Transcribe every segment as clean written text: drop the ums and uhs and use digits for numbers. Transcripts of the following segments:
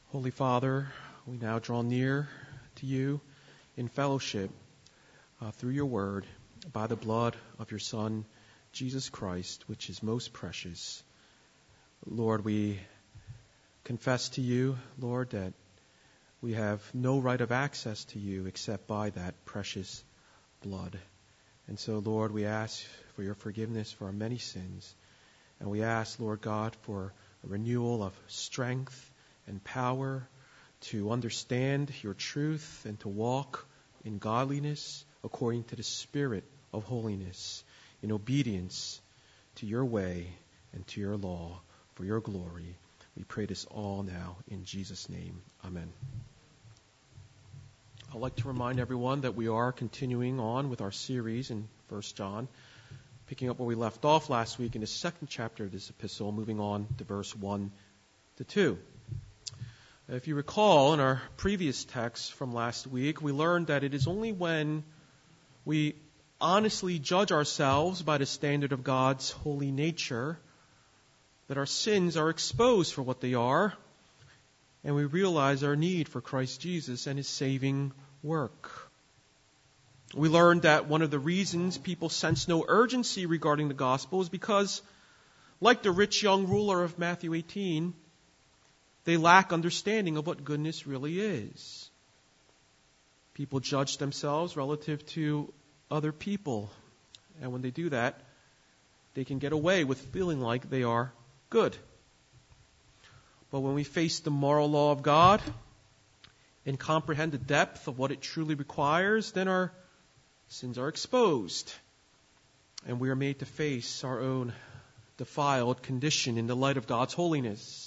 Holy Father, we now draw near to you in fellowship through your word by the blood of your Son, Jesus Christ, which is most precious. Lord, we confess to you, Lord, that we have no right of access to you except by that precious blood. And so, Lord, we ask for your forgiveness for our many sins. And we ask, Lord God, for a renewal of strength and power to understand your truth and to walk in godliness according to the Spirit of holiness, in obedience to your way and to your law for your glory. We pray this all now in Jesus' name. Amen. I'd like to remind everyone that we are continuing on with our series in 1 John, picking up where we left off last week in the second chapter of this epistle, moving on to verse 1 to 2. If you recall, in our previous text from last week, we learned that it is only when we honestly judge ourselves by the standard of God's holy nature that our sins are exposed for what they are, and we realize our need for Christ Jesus and His saving work. We learned that one of the reasons people sense no urgency regarding the gospel is because, like the rich young ruler of Matthew 18, they lack understanding of what goodness really is. People judge themselves relative to other people. And when they do that, they can get away with feeling like they are good. But when we face the moral law of God and comprehend the depth of what it truly requires, then our sins are exposed. And we are made to face our own defiled condition in the light of God's holiness.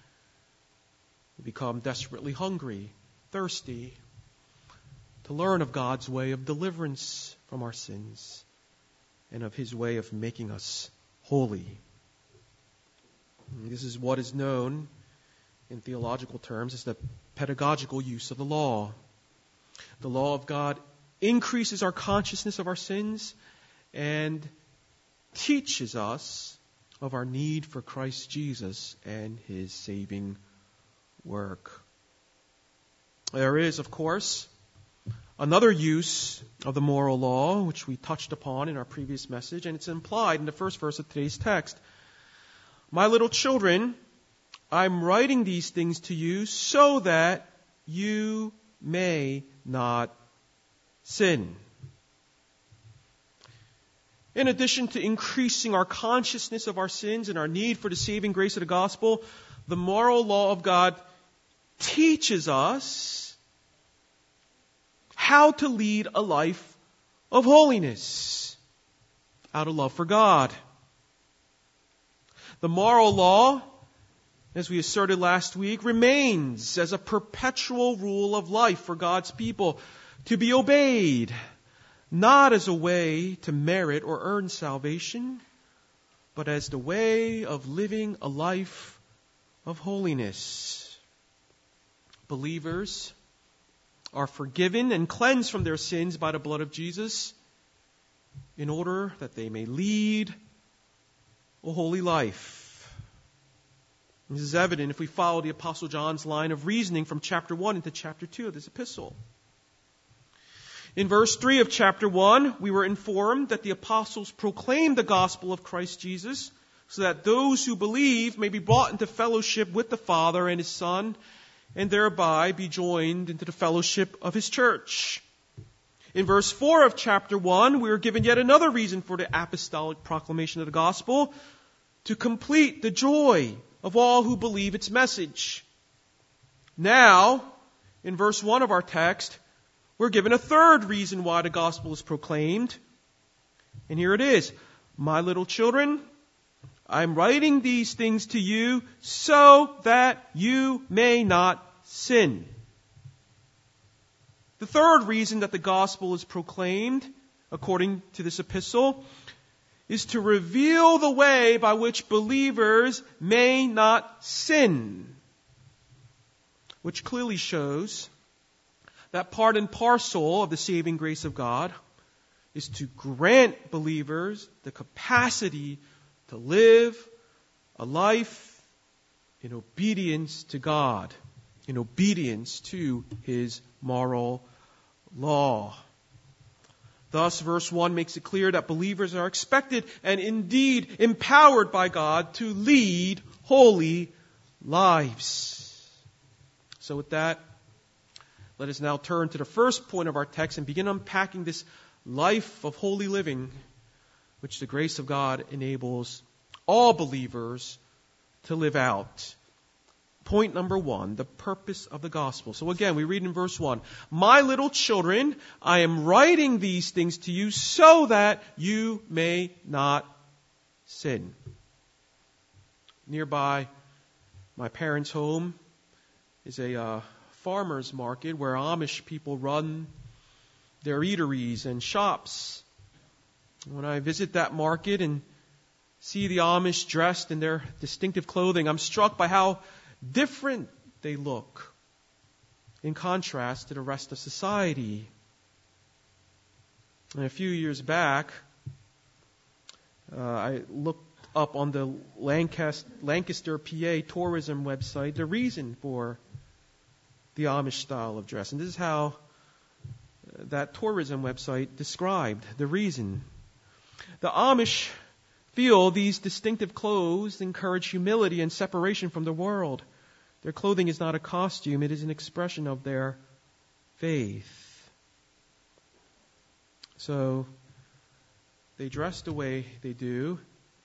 We become desperately hungry, thirsty, to learn of God's way of deliverance from our sins and of His way of making us holy. And this is what is known in theological terms as the pedagogical use of the law. The law of God increases our consciousness of our sins and teaches us of our need for Christ Jesus and His saving work. There is, of course, another use of the moral law, which we touched upon in our previous message, and it's implied in the first verse of today's text. My little children, I'm writing these things to you so that you may not sin. In addition to increasing our consciousness of our sins and our need for the saving grace of the gospel, the moral law of God teaches us how to lead a life of holiness out of love for God. The moral law, as we asserted last week, remains as a perpetual rule of life for God's people to be obeyed, not as a way to merit or earn salvation, but as the way of living a life of holiness. Believers are forgiven and cleansed from their sins by the blood of Jesus in order that they may lead a holy life. This is evident if we follow the Apostle John's line of reasoning from chapter 1 into chapter 2 of this epistle. In verse 3 of chapter 1, we were informed that the apostles proclaimed the gospel of Christ Jesus so that those who believe may be brought into fellowship with the Father and His Son, and thereby be joined into the fellowship of His church. In verse 4 of chapter 1, we are given yet another reason for the apostolic proclamation of the gospel, to complete the joy of all who believe its message. Now, in verse 1 of our text, we're given a third reason why the gospel is proclaimed. And here it is. My little children, I'm writing these things to you so that you may not sin. The third reason that the gospel is proclaimed, according to this epistle, is to reveal the way by which believers may not sin, which clearly shows that part and parcel of the saving grace of God is to grant believers the capacity to live a life in obedience to God in obedience to His moral law. Thus, verse 1 makes it clear that believers are expected and indeed empowered by God to lead holy lives. So with that, let us now turn to the first point of our text and begin unpacking this life of holy living, which the grace of God enables all believers to live out. Point number 1, the purpose of the gospel. So again, we read in verse 1, "My little children, I am writing these things to you so that you may not sin." Nearby my parents' home is a farmer's market where Amish people run their eateries and shops. When I visit that market and see the Amish dressed in their distinctive clothing, I'm struck by how different they look in contrast to the rest of society. And a few years back, I looked up on the Lancaster, PA tourism website the reason for the Amish style of dress. And this is how that tourism website described the reason. The Amish feel these distinctive clothes encourage humility and separation from the world. Their clothing is not a costume, it is an expression of their faith. So they dress the way they do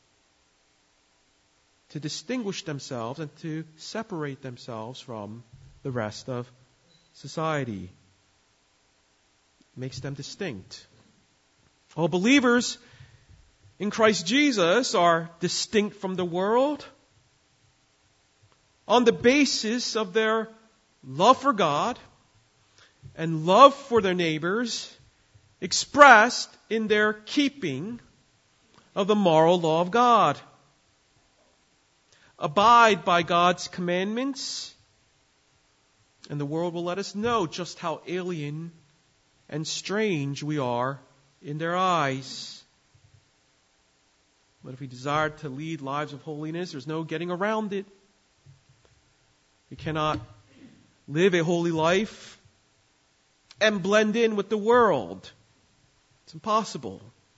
to distinguish themselves and to separate themselves from the rest of society. It makes them distinct. All believers in Christ Jesus are distinct from the world on the basis of their love for God and love for their neighbors, expressed in their keeping of the moral law of God. Abide by God's commandments, and the world will let us know just how alien and strange we are in their eyes. But if we desire to lead lives of holiness, there's no getting around it. We cannot live a holy life and blend in with the world. It's impossible.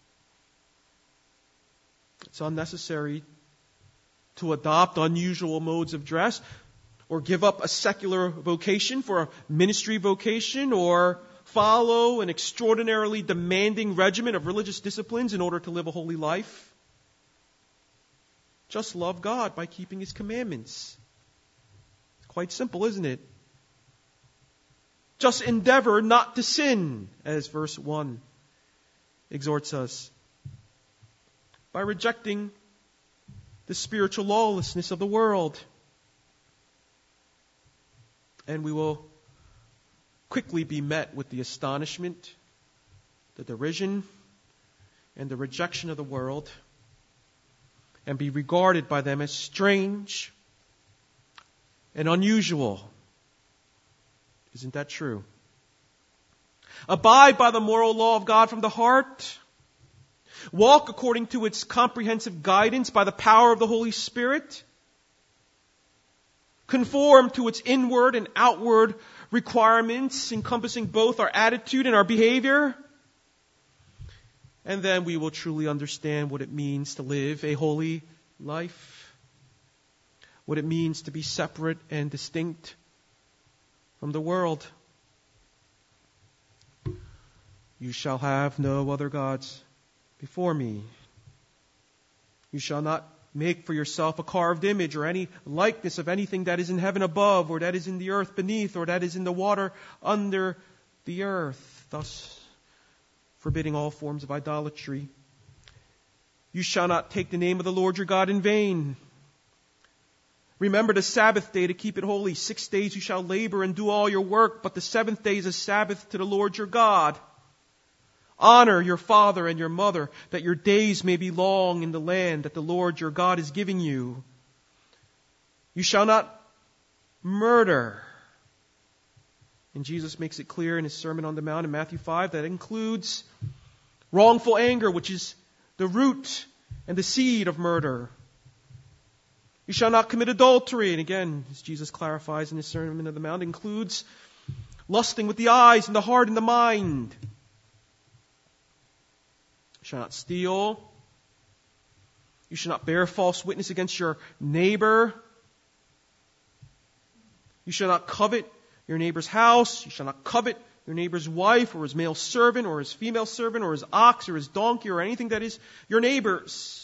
It's unnecessary to adopt unusual modes of dress or give up a secular vocation for a ministry vocation or follow an extraordinarily demanding regimen of religious disciplines in order to live a holy life. Just love God by keeping His commandments. It's quite simple, isn't it? Just endeavor not to sin, as verse 1 exhorts us, by rejecting the spiritual lawlessness of the world. And we will quickly be met with the astonishment, the derision, and the rejection of the world, and be regarded by them as strange and unusual. Isn't that true? Abide by the moral law of God from the heart. Walk according to its comprehensive guidance by the power of the Holy Spirit. Conform to its inward and outward requirements, encompassing both our attitude and our behavior. And then we will truly understand what it means to live a holy life. What it means to be separate and distinct from the world. You shall have no other gods before me. You shall not make for yourself a carved image or any likeness of anything that is in heaven above, or that is in the earth beneath, or that is in the water under the earth. Thus, forbidding all forms of idolatry. You shall not take the name of the Lord your God in vain. Remember the Sabbath day to keep it holy. 6 days you shall labor and do all your work, but the seventh day is a Sabbath to the Lord your God. Honor your father and your mother, that your days may be long in the land that the Lord your God is giving you. You shall not murder. And Jesus makes it clear in His Sermon on the Mount in Matthew 5 that includes wrongful anger, which is the root and the seed of murder. You shall not commit adultery. And again, as Jesus clarifies in his Sermon on the Mount, includes lusting with the eyes and the heart and the mind. You shall not steal. You shall not bear false witness against your neighbor. You shall not covet your neighbor's house. You shall not covet your neighbor's wife or his male servant or his female servant or his ox or his donkey or anything that is your neighbor's.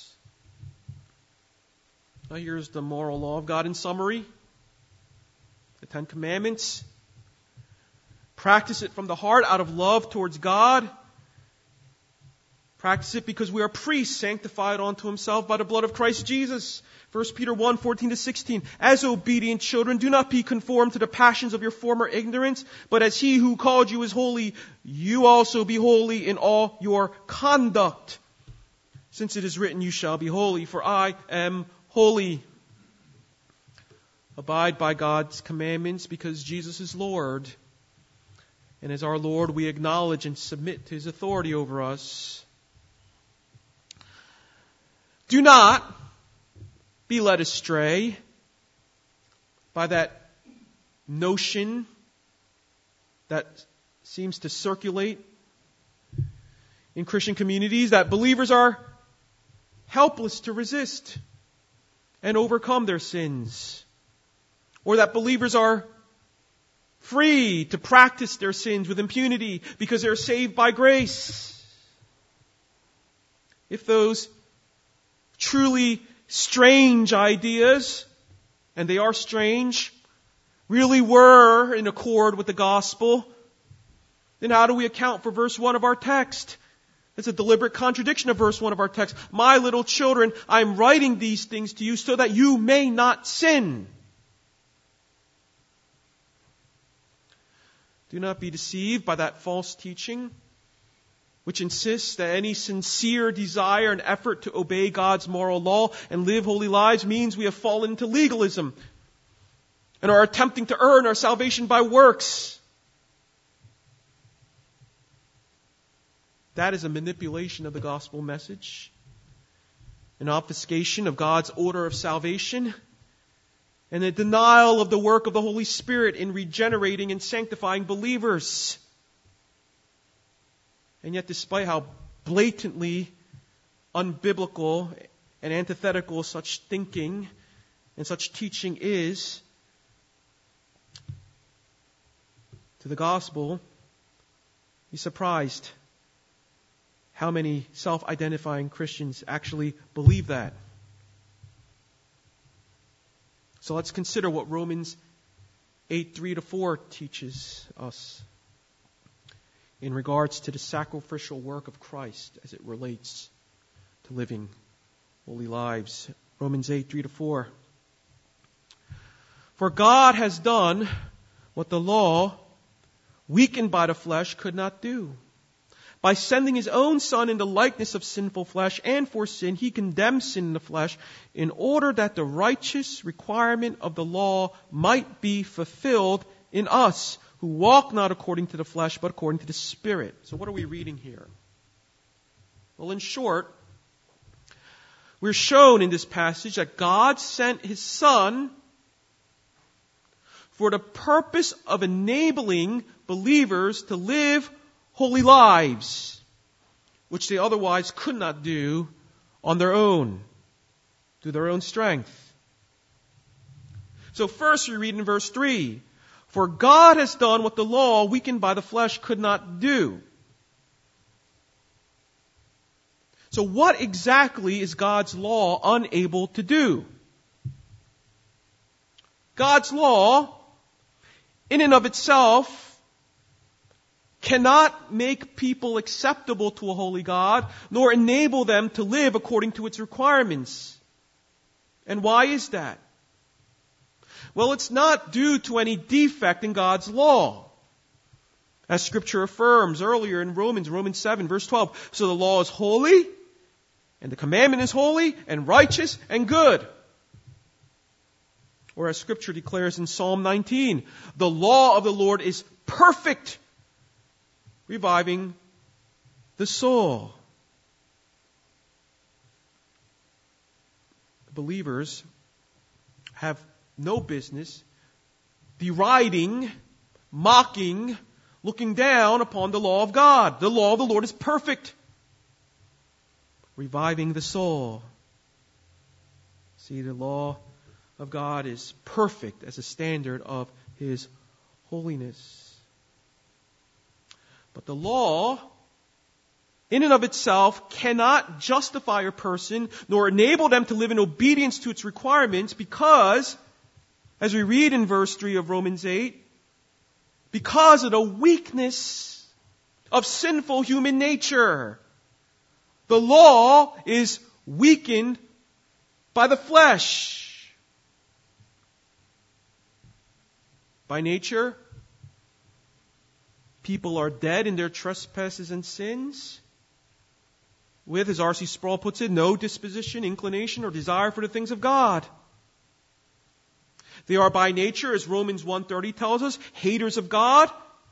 Now here's the moral law of God in summary. The Ten Commandments. Practice it from the heart out of love towards God. Practice it because we are priests sanctified unto himself by the blood of Christ Jesus. 1 Peter 1, 14-16. As obedient children, do not be conformed to the passions of your former ignorance, but as he who called you is holy, you also be holy in all your conduct. Since it is written, you shall be holy, for I am holy. Abide by God's commandments because Jesus is Lord. And as our Lord, we acknowledge and submit to his authority over us. Do not be led astray by that notion that seems to circulate in Christian communities that believers are helpless to resist and overcome their sins, or that believers are free to practice their sins with impunity because they're saved by grace. If those truly strange ideas, and they are strange, really were in accord with the gospel, then how do we account for verse 1 of our text? It's a deliberate contradiction of verse 1 of our text. My little children, I'm writing these things to you so that you may not sin. Do not be deceived by that false teaching, which insists that any sincere desire and effort to obey God's moral law and live holy lives means we have fallen into legalism and are attempting to earn our salvation by works. That is a manipulation of the gospel message, an obfuscation of God's order of salvation, and a denial of the work of the Holy Spirit in regenerating and sanctifying believers. And yet, despite how blatantly unbiblical and antithetical such thinking and such teaching is to the gospel, be surprised how many self-identifying Christians actually believe that. So let's consider what Romans 8:3-4 teaches us in regards to the sacrificial work of Christ as it relates to living holy lives. Romans 8:3-4. For God has done what the law, weakened by the flesh, could not do. By sending his own Son in the likeness of sinful flesh, and for sin, he condemned sin in the flesh, in order that the righteous requirement of the law might be fulfilled in us, who walk not according to the flesh, but according to the Spirit. So what are we reading here? Well, in short, we're shown in this passage that God sent his Son for the purpose of enabling believers to live holy lives, which they otherwise could not do on their own, through their own strength. So first we read in verse 3, for God has done what the law, weakened by the flesh, could not do. So what exactly is God's law unable to do? God's law, in and of itself, cannot make people acceptable to a holy God, nor enable them to live according to its requirements. And why is that? Well, it's not due to any defect in God's law. As Scripture affirms earlier in Romans 7, verse 12. So the law is holy, and the commandment is holy, and righteous, and good. Or as Scripture declares in Psalm 19, the law of the Lord is perfect, reviving the soul. Believers have no business deriding, mocking, looking down upon the law of God. The law of the Lord is perfect, reviving the soul. See, the law of God is perfect as a standard of His holiness. But the law, in and of itself, cannot justify a person nor enable them to live in obedience to its requirements because, as we read in verse 3 of Romans 8, because of the weakness of sinful human nature. The law is weakened by the flesh. By nature, people are dead in their trespasses and sins, with, as R.C. Sproul puts it, no disposition, inclination, or desire for the things of God. They are by nature, as Romans 1:30 tells us, haters of God.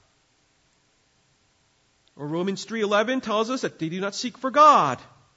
Or Romans 3:11 tells us that they do not seek for God.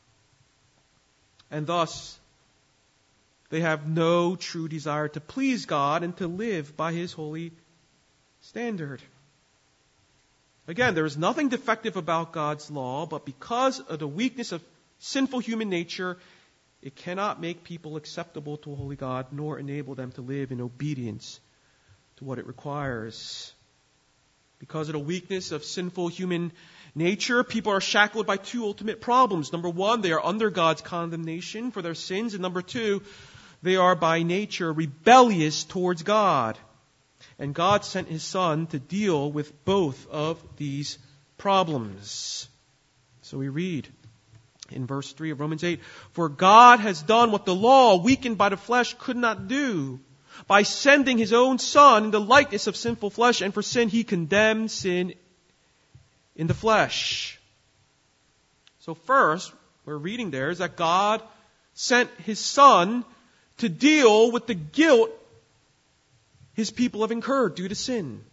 And thus, they have no true desire to please God and to live by His holy standard. Again, there is nothing defective about God's law, but because of the weakness of sinful human nature, it cannot make people acceptable to a holy God, nor enable them to live in obedience to what it requires. Because of the weakness of sinful human nature, people are shackled by two ultimate problems. Number one, they are under God's condemnation for their sins. And number two, they are by nature rebellious towards God. And God sent His Son to deal with both of these problems. So we read in verse 3 of Romans 8, "For God has done what the law, weakened by the flesh, could not do, by sending His own Son in the likeness of sinful flesh, and for sin He condemned sin in the flesh." So first, we're reading there is that God sent His Son to deal with the guilt His people have incurred due to sin.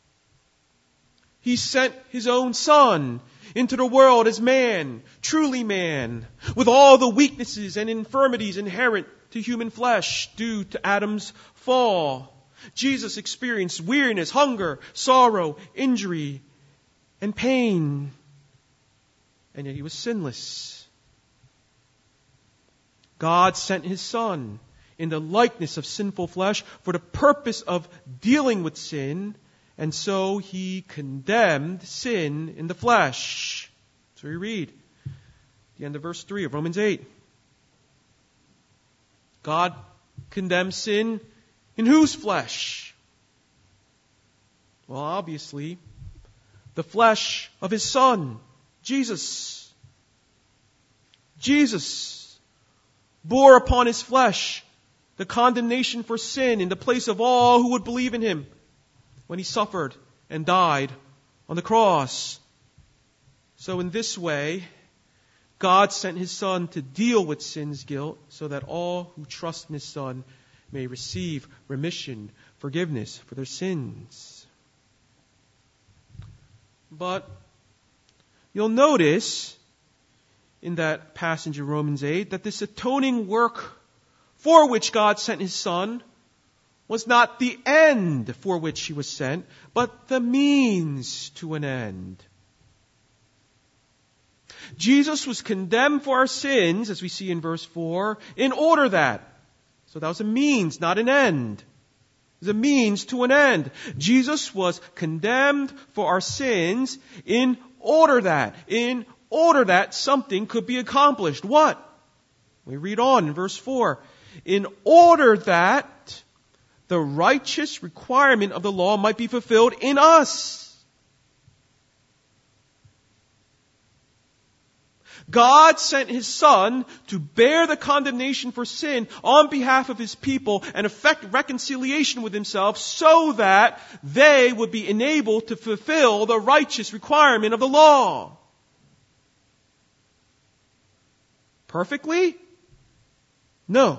He sent His own Son into the world as man, truly man, with all the weaknesses and infirmities inherent to human flesh due to Adam's fall. Jesus experienced weariness, hunger, sorrow, injury, and pain. And yet He was sinless. God sent His Son in the likeness of sinful flesh for the purpose of dealing with sin, and so He condemned sin in the flesh. So we read at the end of verse 3 of Romans 8. God condemns sin in whose flesh? Well, obviously, the flesh of His Son, Jesus. Jesus bore upon His flesh the condemnation for sin in the place of all who would believe in Him when He suffered and died on the cross. So in this way, God sent His Son to deal with sin's guilt so that all who trust in His Son may receive remission, forgiveness for their sins. But you'll notice in that passage of Romans 8 that this atoning work for which God sent His Son was not the end for which He was sent, but the means to an end. Jesus was condemned for our sins, as we see in verse 4, in order that. So that was a means, not an end. It was a means to an end. Jesus was condemned for our sins in order that something could be accomplished. What? We read on in verse 4. In order that the righteous requirement of the law might be fulfilled in us. God sent His Son to bear the condemnation for sin on behalf of His people and effect reconciliation with Himself so that they would be enabled to fulfill the righteous requirement of the law. Perfectly? No.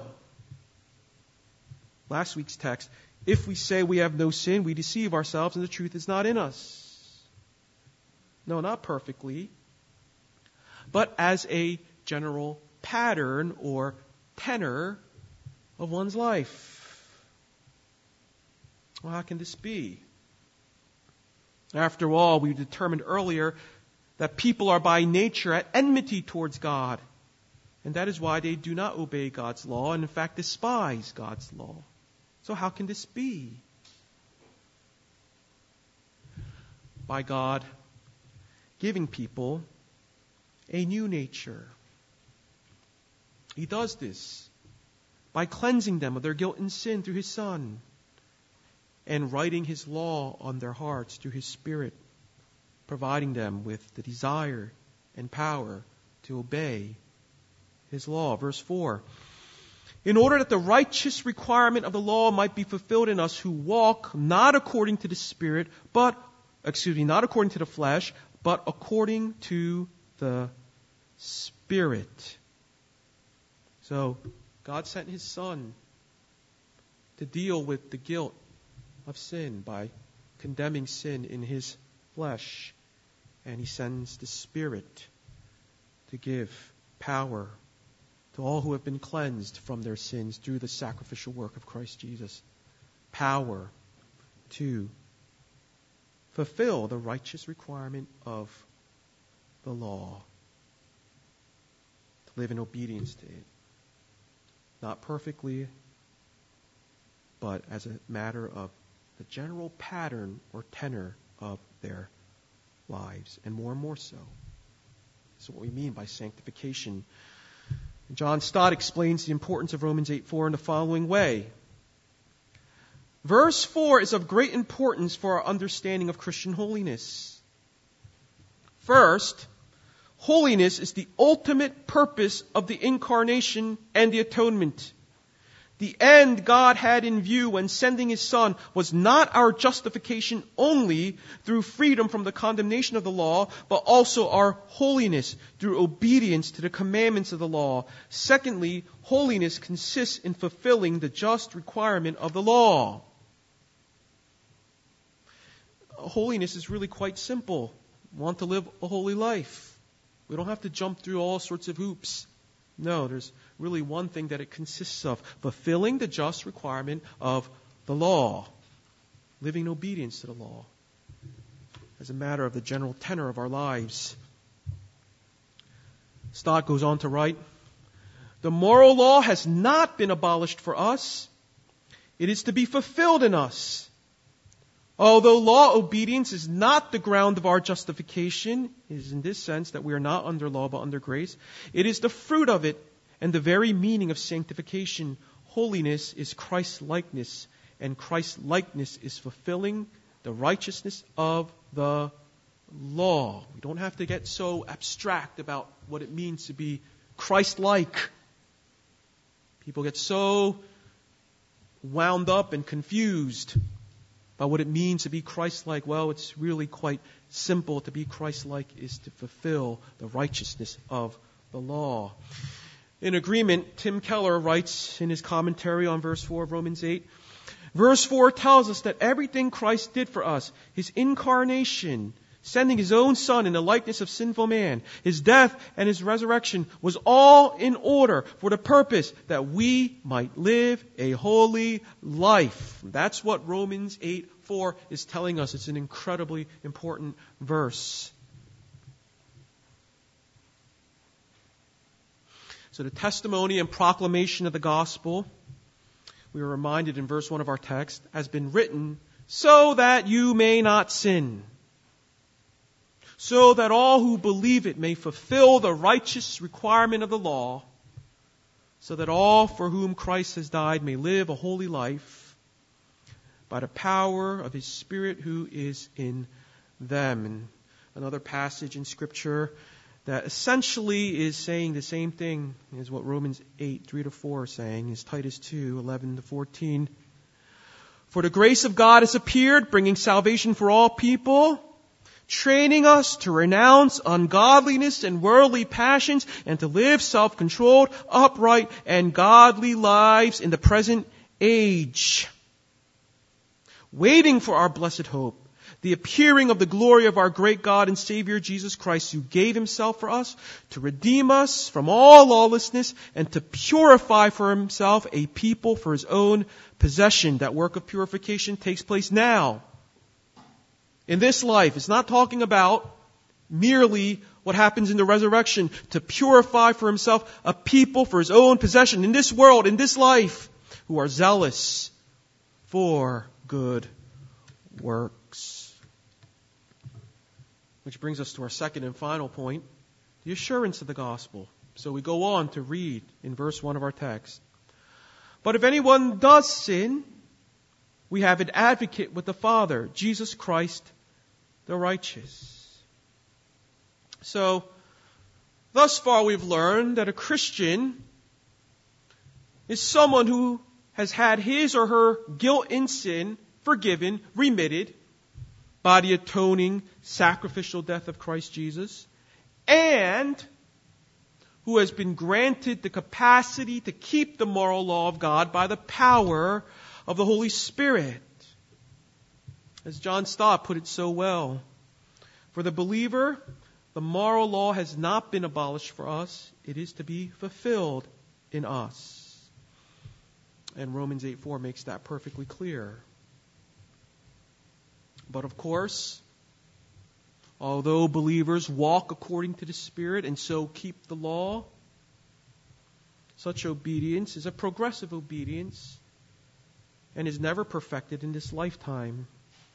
Last week's text, if we say we have no sin, we deceive ourselves and the truth is not in us. No, not perfectly, but as a general pattern or tenor of one's life. Well, how can this be? After all, we determined earlier that people are by nature at enmity towards God. And that is why they do not obey God's law and in fact despise God's law. So how can this be? By God giving people a new nature. He does this by cleansing them of their guilt and sin through His Son and writing His law on their hearts through His Spirit, providing them with the desire and power to obey His law. Verse 4. In order that the righteous requirement of the law might be fulfilled in us who walk not according to the Spirit, not according to the flesh, but according to the Spirit. So, God sent His Son to deal with the guilt of sin by condemning sin in His flesh. And He sends the Spirit to give power to all who have been cleansed from their sins through the sacrificial work of Christ Jesus. Power to fulfill the righteous requirement of the law. To live in obedience to it. Not perfectly, but as a matter of the general pattern or tenor of their lives, and more so. That's what we mean by sanctification. John Stott explains the importance of Romans 8:4 in the following way. Verse 4 is of great importance for our understanding of Christian holiness. First, holiness is the ultimate purpose of the incarnation and the atonement. The end God had in view when sending His Son was not our justification only through freedom from the condemnation of the law, but also our holiness through obedience to the commandments of the law. Secondly, holiness consists in fulfilling the just requirement of the law. Holiness is really quite simple. We want to live a holy life. We don't have to jump through all sorts of hoops. No, there's really one thing that it consists of: fulfilling the just requirement of the law, living in obedience to the law as a matter of the general tenor of our lives. Stott goes on to write, the moral law has not been abolished for us. It is to be fulfilled in us. Although law obedience is not the ground of our justification, it is in this sense that we are not under law but under grace, it is the fruit of it and the very meaning of sanctification. Holiness is Christ-likeness, and Christ-likeness is fulfilling the righteousness of the law. We don't have to get so abstract about what it means to be Christ-like. People get so wound up and confused by what it means to be Christ-like. Well, it's really quite simple. To be Christ-like is to fulfill the righteousness of the law. In agreement, Tim Keller writes in his commentary on verse 4 of Romans 8, verse 4 tells us that everything Christ did for us, His incarnation, sending His own Son in the likeness of sinful man, His death and His resurrection, was all in order for the purpose that we might live a holy life. That's what Romans 8:4 is telling us. It's an incredibly important verse. So the testimony and proclamation of the gospel, we are reminded in verse 1 of our text, has been written so that you may not sin, so that all who believe it may fulfill the righteous requirement of the law, so that all for whom Christ has died may live a holy life by the power of His Spirit who is in them. And another passage in Scripture that essentially is saying the same thing as what Romans 8:3-4 is saying, is Titus 2:11-14. For the grace of God has appeared, bringing salvation for all people, training us to renounce ungodliness and worldly passions and to live self-controlled, upright, and godly lives in the present age, waiting for our blessed hope, the appearing of the glory of our great God and Savior Jesus Christ, who gave himself for us to redeem us from all lawlessness and to purify for himself a people for his own possession. That work of purification takes place now, in this life. It's not talking about merely what happens in the resurrection. To purify for himself a people for his own possession in this world, in this life, who are zealous for good works. Which brings us to our second and final point, the assurance of the gospel. So we go on to read in verse 1 of our text. But if anyone does sin, we have an advocate with the Father, Jesus Christ the righteous. So, thus far we've learned that a Christian is someone who has had his or her guilt in sin forgiven, remitted by the atoning sacrificial death of Christ Jesus, and who has been granted the capacity to keep the moral law of God by the power of the Holy Spirit. As John Stott put it so well, for the believer, the moral law has not been abolished for us. It is to be fulfilled in us. And Romans 8:4 makes that perfectly clear. But of course, although believers walk according to the Spirit and so keep the law, such obedience is a progressive obedience and is never perfected in this lifetime.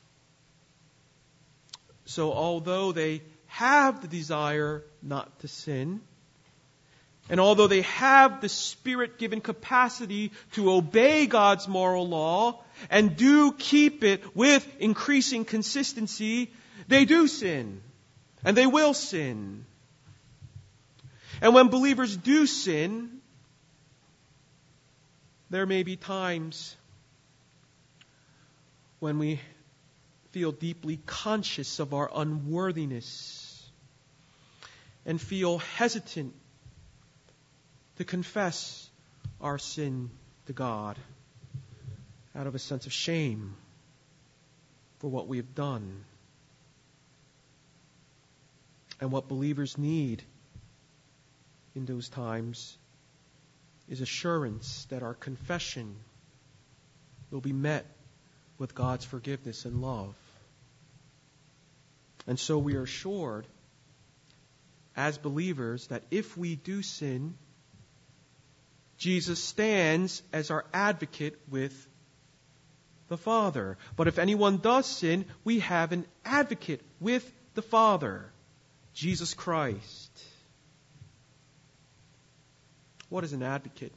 So although they have the desire not to sin, and although they have the Spirit-given capacity to obey God's moral law and do keep it with increasing consistency, they do sin. And they will sin. And when believers do sin, there may be times when we feel deeply conscious of our unworthiness and feel hesitant to confess our sin to God out of a sense of shame for what we have done. And what believers need in those times is assurance that our confession will be met with God's forgiveness and love. And so we are assured as believers that if we do sin, Jesus stands as our advocate with the Father. But if anyone does sin, we have an advocate with the Father, Jesus Christ. What is an advocate?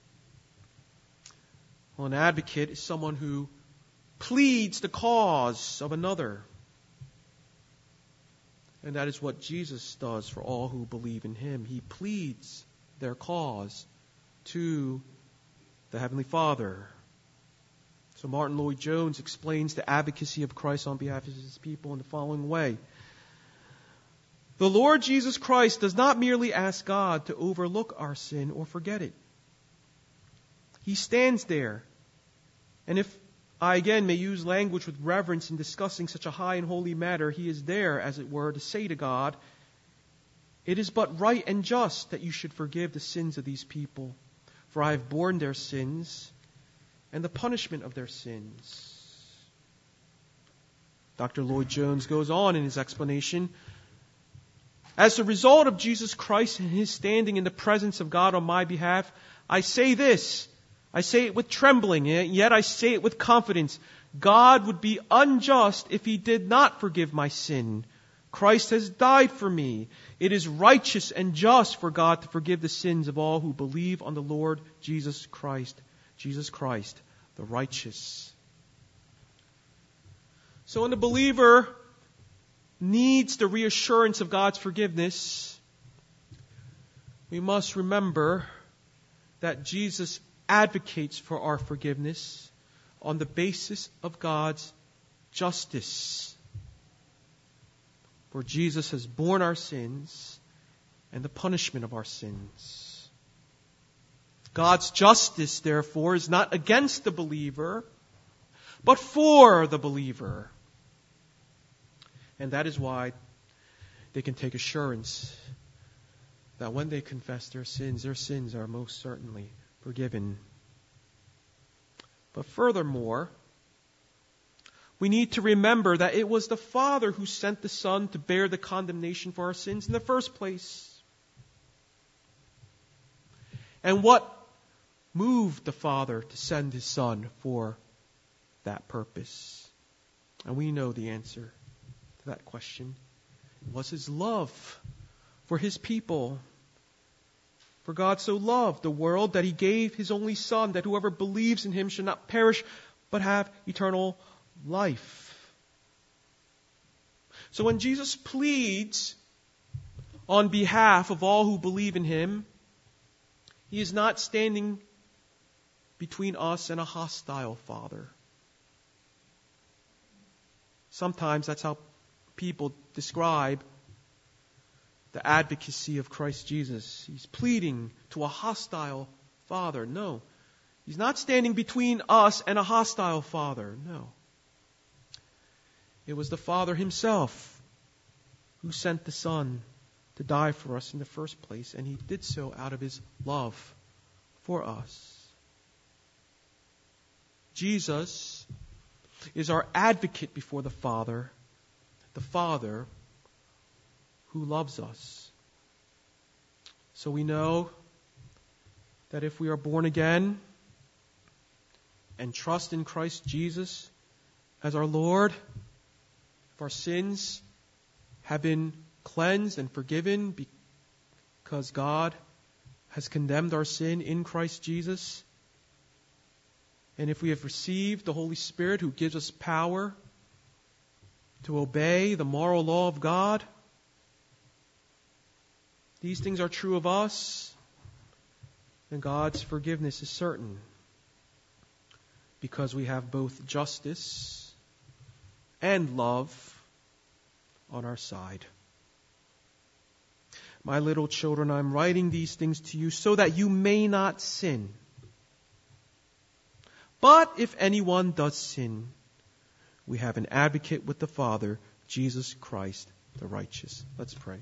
Well, an advocate is someone who pleads the cause of another. And that is what Jesus does for all who believe in him. He pleads their cause to the Heavenly Father. So Martin Lloyd-Jones explains the advocacy of Christ on behalf of his people in the following way. The Lord Jesus Christ does not merely ask God to overlook our sin or forget it. He stands there. And if I again may use language with reverence in discussing such a high and holy matter, he is there, as it were, to say to God, it is but right and just that you should forgive the sins of these people, for I have borne their sins and the punishment of their sins. Dr. Lloyd-Jones goes on in his explanation. As a result of Jesus Christ and his standing in the presence of God on my behalf, I say this. I say it with trembling, yet I say it with confidence. God would be unjust if he did not forgive my sin. Christ has died for me. It is righteous and just for God to forgive the sins of all who believe on the Lord Jesus Christ. Jesus Christ, the righteous. So when the believer needs the reassurance of God's forgiveness, we must remember that Jesus advocates for our forgiveness on the basis of God's justice. For Jesus has borne our sins and the punishment of our sins. God's justice, therefore, is not against the believer, but for the believer. And that is why they can take assurance that when they confess their sins are most certainly forgiven. But furthermore, we need to remember that it was the Father who sent the Son to bear the condemnation for our sins in the first place. And what moved the Father to send His Son for that purpose? And we know the answer to that question. It was His love for His people. For God so loved the world that He gave His only Son, that whoever believes in Him should not perish, but have eternal life. So when Jesus pleads on behalf of all who believe in Him, He is not standing between us and a hostile Father. Sometimes that's how people describe the advocacy of Christ Jesus. He's pleading to a hostile Father. No. He's not standing between us and a hostile Father. No. It was the Father Himself who sent the Son to die for us in the first place, and He did so out of His love for us. Jesus is our advocate before the Father who loves us. So we know that if we are born again and trust in Christ Jesus as our Lord, if our sins have been cleansed and forgiven because God has condemned our sin in Christ Jesus, and if we have received the Holy Spirit who gives us power to obey the moral law of God, these things are true of us, then God's forgiveness is certain, because we have both justice and love on our side. My little children, I'm writing these things to you so that you may not sin. But if anyone does sin, we have an advocate with the Father, Jesus Christ the righteous. Let's pray.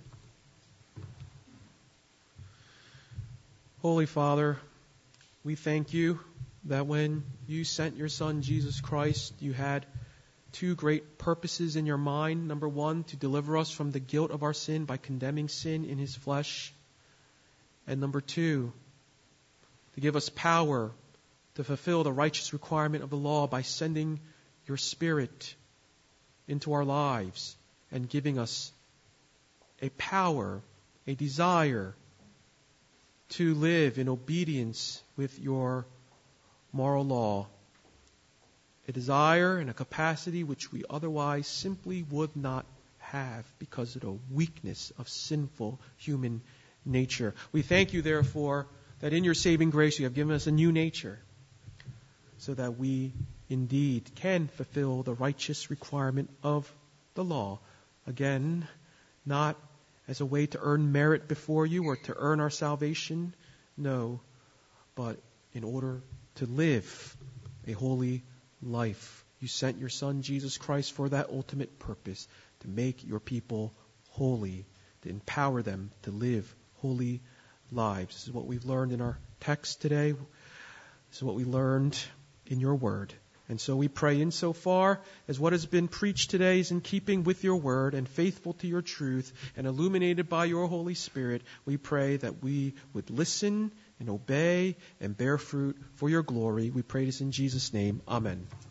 Holy Father, we thank You that when You sent Your Son, Jesus Christ, You had two great purposes in Your mind. Number one, to deliver us from the guilt of our sin by condemning sin in His flesh. And number two, to give us power to fulfill the righteous requirement of the law by sending Your Spirit into our lives and giving us a power, a desire to live in obedience with Your moral law. A desire and a capacity which we otherwise simply would not have because of the weakness of sinful human nature. We thank You, therefore, that in Your saving grace You have given us a new nature, so that we indeed can fulfill the righteous requirement of the law. Again, not as a way to earn merit before You or to earn our salvation, no, but in order to live a holy life. You sent Your Son, Jesus Christ, for that ultimate purpose, to make Your people holy, to empower them to live holy lives. This is what we've learned in our text today. This is what we learned in Your Word. And so we pray, insofar as what has been preached today is in keeping with Your Word and faithful to Your truth and illuminated by Your Holy Spirit, we pray that we would listen and obey and bear fruit for Your glory. We pray this in Jesus' name. Amen.